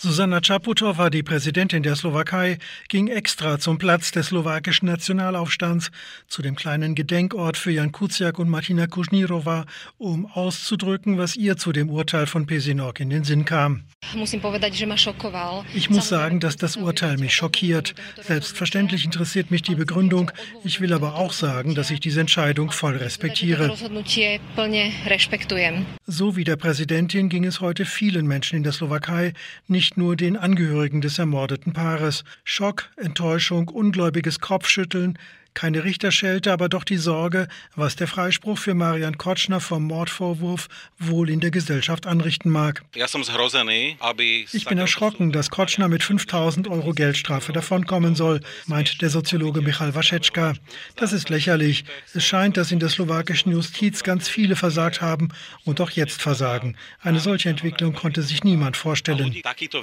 Zuzana Čaputová, die Präsidentin der Slowakei, ging extra zum Platz des slowakischen Nationalaufstands, zu dem kleinen Gedenkort für Jan Kuciak und Martina Kušnírová, um auszudrücken, was ihr zu dem Urteil von Pezinok in den Sinn kam. Ich muss sagen, dass das Urteil mich schockiert. Selbstverständlich interessiert mich die Begründung. Ich will aber auch sagen, dass ich diese Entscheidung voll respektiere. So wie der Präsidentin ging es heute vielen Menschen in der Slowakei, nicht nur den Angehörigen des ermordeten Paares. Schock, Enttäuschung, ungläubiges Kopfschütteln, keine Richterschelte, aber doch die Sorge, was der Freispruch für Marian Kočner vom Mordvorwurf wohl in der Gesellschaft anrichten mag. Ich bin erschrocken, dass Kočner mit 5.000 € Geldstrafe davonkommen soll, meint der Soziologe Michal Vašečka. Das ist lächerlich. Es scheint, dass in der slowakischen Justiz ganz viele versagt haben und auch jetzt versagen. Eine solche Entwicklung konnte sich niemand vorstellen.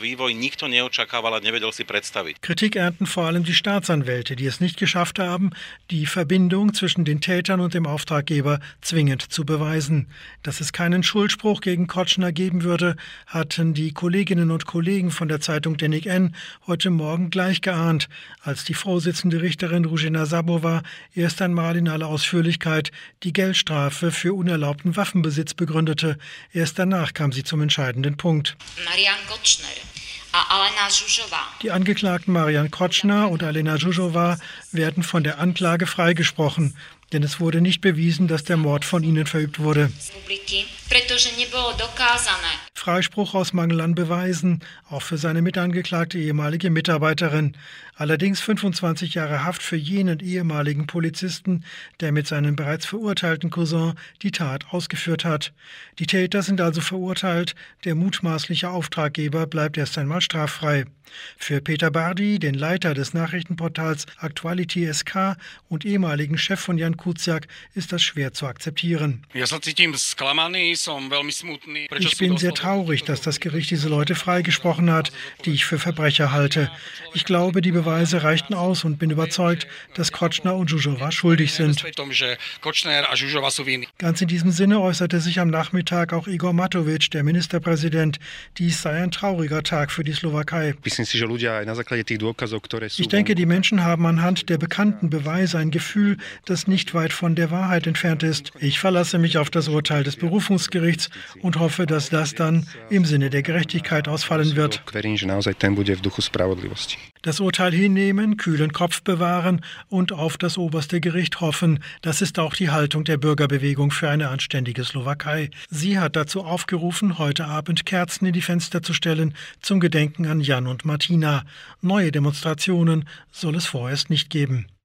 Kritik ernten vor allem die Staatsanwälte, die es nicht geschafft haben, die Verbindung zwischen den Tätern und dem Auftraggeber zwingend zu beweisen. Dass es keinen Schuldspruch gegen Kočner geben würde, hatten die Kolleginnen und Kollegen von der Zeitung Denik N heute Morgen gleich geahnt, als die Vorsitzende Richterin Ružena Žabová erst einmal in aller Ausführlichkeit die Geldstrafe für unerlaubten Waffenbesitz begründete. Erst danach kam sie zum entscheidenden Punkt. Die Angeklagten Marian Kočner und Alena Žužová werden von der Anklage freigesprochen, denn es wurde nicht bewiesen, dass der Mord von ihnen verübt wurde. Freispruch aus Mangel an Beweisen, auch für seine mitangeklagte ehemalige Mitarbeiterin. Allerdings 25 Jahre Haft für jenen ehemaligen Polizisten, der mit seinem bereits verurteilten Cousin die Tat ausgeführt hat. Die Täter sind also verurteilt, der mutmaßliche Auftraggeber bleibt erst einmal straffrei. Für Peter Bardi, den Leiter des Nachrichtenportals Aktuality SK und ehemaligen Chef von Jan Kuciak, ist das schwer zu akzeptieren. Ich bin sehr traurig, dass das Gericht diese Leute freigesprochen hat, die ich für Verbrecher halte. Ich glaube, die Beweise reichten aus und bin überzeugt, dass Kočner und Žužová schuldig sind. Ganz in diesem Sinne äußerte sich am Nachmittag auch Igor Matovič, der Ministerpräsident. Dies sei ein trauriger Tag für die Slowakei. Ich denke, die Menschen haben anhand der bekannten Beweise ein Gefühl, das nicht weit von der Wahrheit entfernt ist. Ich verlasse mich auf das Urteil des Berufungsgerichts und hoffe, dass das dann im Sinne der Gerechtigkeit ausfallen wird. Das Urteil hinnehmen, kühlen Kopf bewahren und auf das oberste Gericht hoffen. Das ist auch die Haltung der Bürgerbewegung für eine anständige Slowakei. Sie hat dazu aufgerufen, heute Abend Kerzen in die Fenster zu stellen zum Gedenken an Jan und Martina. Neue Demonstrationen soll es vorerst nicht geben.